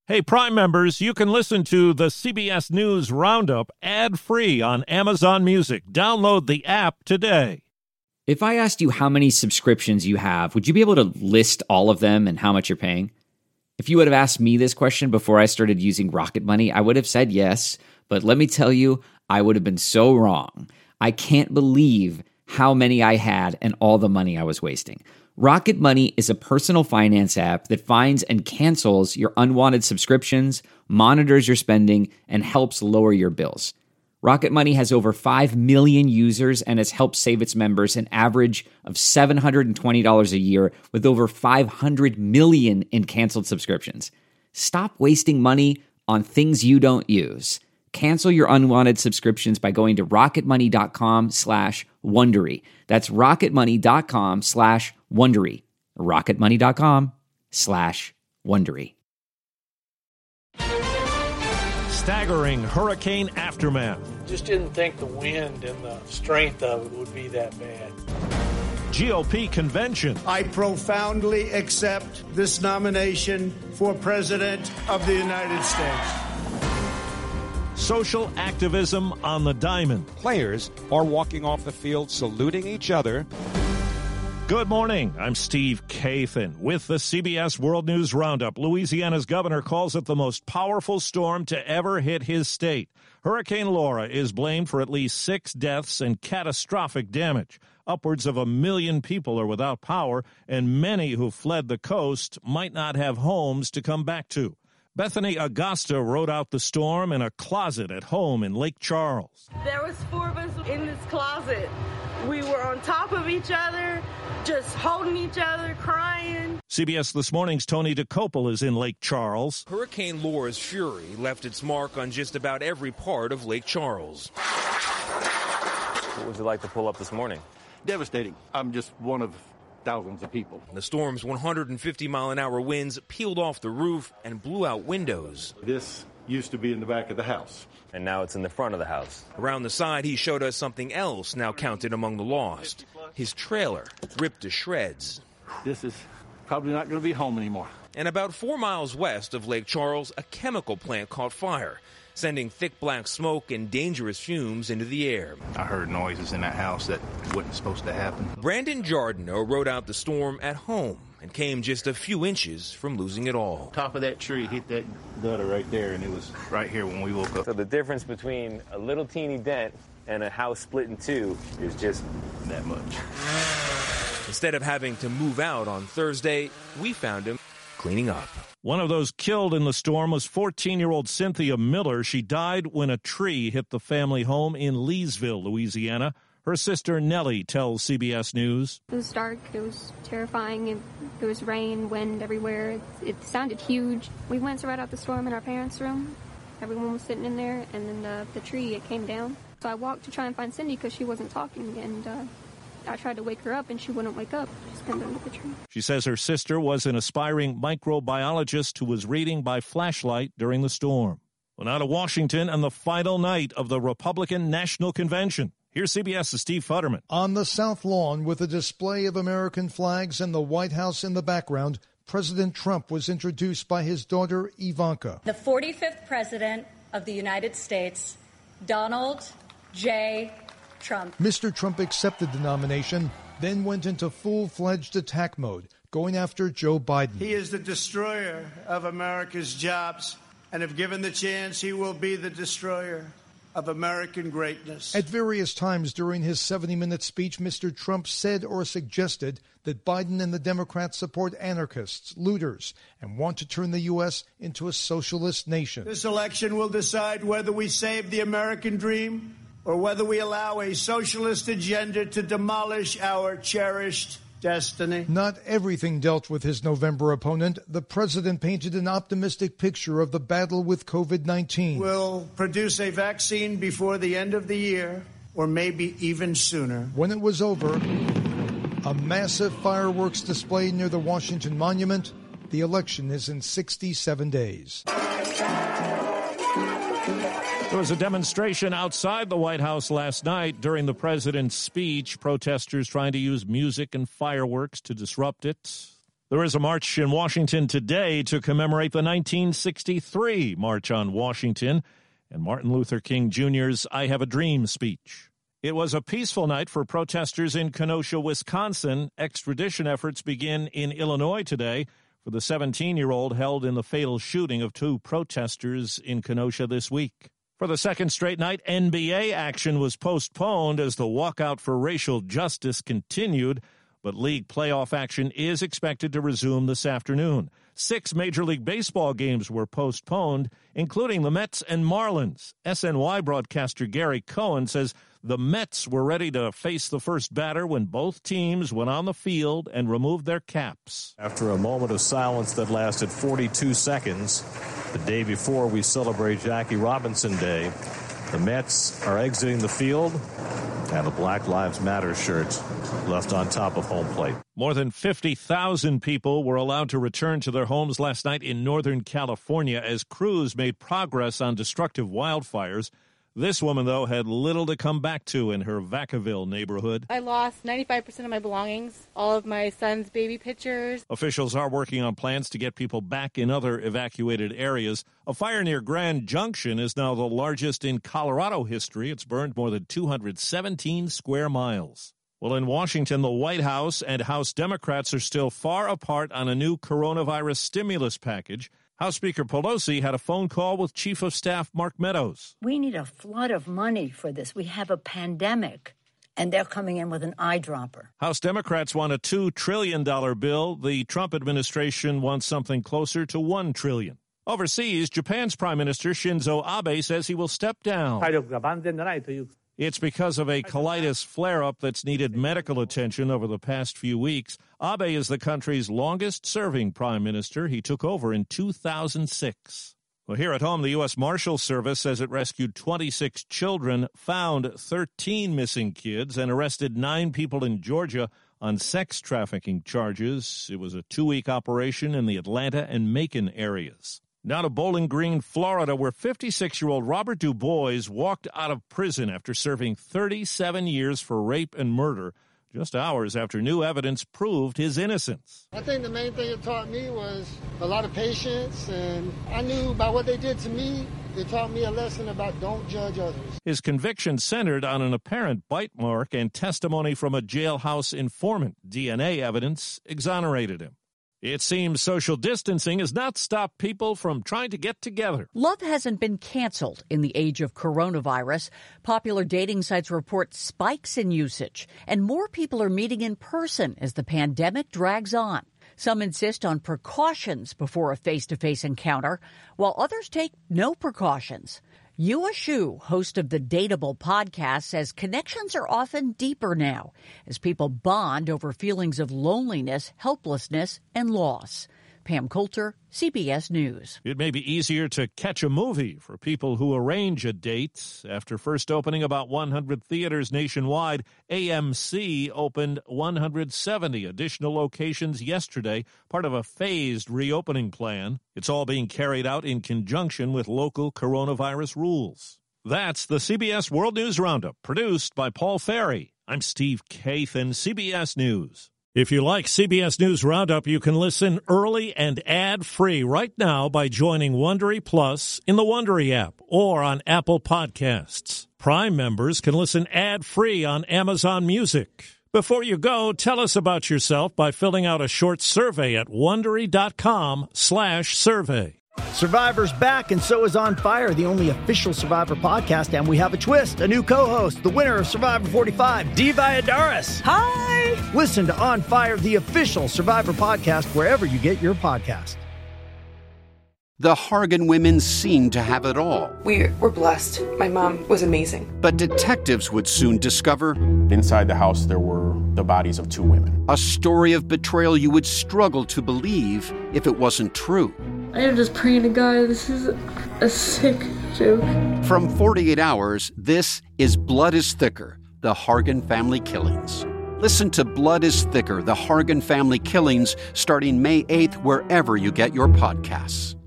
Hey, Prime members, you can listen to the CBS News Roundup ad-free on Amazon Music. Download the app today. If I asked you how many subscriptions you have, would you be able to list all of them and how much you're paying? If you would have asked me this question before I started using Rocket Money, I would have said yes. But let me tell you, I would have been so wrong. I can't believe how many I had and all the money I was wasting. Rocket Money is a personal finance app that finds and cancels your unwanted subscriptions, monitors your spending, and helps lower your bills. Rocket Money has over 5 million users and has helped save its members an average of $720 a year with over 500 million in canceled subscriptions. Stop wasting money on things you don't use. Cancel your unwanted subscriptions by going to rocketmoney.com/Wondery. That's rocketmoney.com/Wondery. rocketmoney.com/Wondery. Staggering hurricane aftermath. Just didn't think the wind and the strength of it would be that bad. GOP convention. I profoundly accept this nomination for President of the United States. Social activism on the diamond. Players are walking off the field saluting each other. Good morning. I'm Steve Kathan with the CBS World News Roundup. Louisiana's governor calls it the most powerful storm to ever hit his state. Hurricane Laura is blamed for at least 6 deaths and catastrophic damage. Upwards of 1 million people are without power, and many who fled the coast might not have homes to come back to. Bethany Augusta rode out the storm in a closet at home in Lake Charles. There was 4 of us in this closet. We were on top of each other, just holding each other, crying. CBS This Morning's Tony DeCopel is in Lake Charles. Hurricane Laura's fury left its mark on just about every part of Lake Charles. What was it like to pull up this morning? Devastating. I'm just one of thousands of people. The storm's 150-mile-an-hour winds peeled off the roof and blew out windows. This used to be in the back of the house. And now it's in the front of the house. Around the side, he showed us something else now counted among the lost. His trailer, ripped to shreds. This is probably not going to be home anymore. And about 4 miles west of Lake Charles, a chemical plant caught fire, sending thick black smoke and dangerous fumes into the air. I heard noises in that house that wasn't supposed to happen. Brandon Jardino rode out the storm at home and came just a few inches from losing it all. Top of that tree hit that gutter right there, and it was right here when we woke up. So the difference between a little teeny dent and a house split in two is just that much. Instead of having to move out on Thursday, we found him cleaning up. One of those killed in the storm was 14-year-old Cynthia Miller. She died when a tree hit the family home in Leesville, Louisiana. Her sister Nellie tells CBS News. It was dark. It was terrifying. There was rain, wind everywhere. It sounded huge. We went to ride out the storm in our parents' room. Everyone was sitting in there, and then the tree, it came down. So I walked to try and find Cindy because she wasn't talking, and I tried to wake her up, and she wouldn't wake up. She's pinned under the tree. She says her sister was an aspiring microbiologist who was reading by flashlight during the storm. Well, now to Washington and the final night of the Republican National Convention. Here's CBS's Steve Futterman. On the South Lawn, with a display of American flags and the White House in the background, President Trump was introduced by his daughter, Ivanka. The 45th President of the United States, Donald J. Trump. Mr. Trump accepted the nomination, then went into full-fledged attack mode, going after Joe Biden. He is the destroyer of America's jobs, and if given the chance, he will be the destroyer of American greatness. At various times during his 70-minute speech, Mr. Trump said or suggested that Biden and the Democrats support anarchists, looters, and want to turn the U.S. into a socialist nation. This election will decide whether we save the American dream or whether we allow a socialist agenda to demolish our cherished destiny. Not everything dealt with his November opponent. The president painted an optimistic picture of the battle with COVID-19. We'll produce a vaccine before the end of the year, or maybe even sooner. When it was over, a massive fireworks display near the Washington Monument. The election is in 67 days. There was a demonstration outside the White House last night during the president's speech. Protesters trying to use music and fireworks to disrupt it. There is a march in Washington today to commemorate the 1963 March on Washington and Martin Luther King Jr.'s I Have a Dream speech. It was a peaceful night for protesters in Kenosha, Wisconsin. Extradition efforts begin in Illinois today for the 17-year-old held in the fatal shooting of 2 protesters in Kenosha this week. For the second straight night, NBA action was postponed as the walkout for racial justice continued, but league playoff action is expected to resume this afternoon. 6 Major League Baseball games were postponed, including the Mets and Marlins. SNY broadcaster Gary Cohen says the Mets were ready to face the first batter when both teams went on the field and removed their caps. After a moment of silence that lasted 42 seconds, the day before we celebrate Jackie Robinson Day, the Mets are exiting the field, and a Black Lives Matter shirt left on top of home plate. More than 50,000 people were allowed to return to their homes last night in Northern California as crews made progress on destructive wildfires. This woman, though, had little to come back to in her Vacaville neighborhood. I lost 95% of my belongings, all of my son's baby pictures. Officials are working on plans to get people back in other evacuated areas. A fire near Grand Junction is now the largest in Colorado history. It's burned more than 217 square miles. Well, in Washington, the White House and House Democrats are still far apart on a new coronavirus stimulus package. House Speaker Pelosi had a phone call with Chief of Staff Mark Meadows. We need a flood of money for this. We have a pandemic, and they're coming in with an eyedropper. House Democrats want a $2 trillion bill. The Trump administration wants something closer to $1 trillion. Overseas, Japan's Prime Minister Shinzo Abe says he will step down. It's because of a colitis flare-up that's needed medical attention over the past few weeks. Abe is the country's longest-serving prime minister. He took over in 2006. Well, here at home, the U.S. Marshals Service says it rescued 26 children, found 13 missing kids, and arrested 9 people in Georgia on sex trafficking charges. It was a 2-week operation in the Atlanta and Macon areas. Now to Bowling Green, Florida, where 56-year-old Robert DuBois walked out of prison after serving 37 years for rape and murder, just hours after new evidence proved his innocence. I think the main thing it taught me was a lot of patience, and I knew by what they did to me, it taught me a lesson about don't judge others. His conviction centered on an apparent bite mark and testimony from a jailhouse informant. DNA evidence exonerated him. It seems social distancing has not stopped people from trying to get together. Love hasn't been canceled in the age of coronavirus. Popular dating sites report spikes in usage, and more people are meeting in person as the pandemic drags on. Some insist on precautions before a face-to-face encounter, while others take no precautions. Yua Shu, host of the Dateable podcast, says connections are often deeper now as people bond over feelings of loneliness, helplessness, and loss. Pam Coulter, CBS News. It may be easier to catch a movie for people who arrange a date. After first opening about 100 theaters nationwide, AMC opened 170 additional locations yesterday, part of a phased reopening plan. It's all being carried out in conjunction with local coronavirus rules. That's the CBS World News Roundup, produced by Paul Ferry. I'm Steve Kathan, CBS News. If you like CBS News Roundup, you can listen early and ad-free right now by joining Wondery Plus in the Wondery app or on Apple Podcasts. Prime members can listen ad-free on Amazon Music. Before you go, tell us about yourself by filling out a short survey at Wondery.com/survey. Survivor's back, and so is On Fire, the only official Survivor podcast, and we have a twist, a new co-host, the winner of Survivor 45, Dee Valladares. Hi! Listen to On Fire, the official Survivor podcast, wherever you get your podcast. The Hargan women seemed to have it all. We were blessed. My mom was amazing. But detectives would soon discover... inside the house, there were the bodies of 2 women. A story of betrayal you would struggle to believe if it wasn't true. I am just praying to God, this is a sick joke. From 48 Hours, this is Blood is Thicker, the Hargan Family Killings. Listen to Blood is Thicker, the Hargan Family Killings, starting May 8th, wherever you get your podcasts.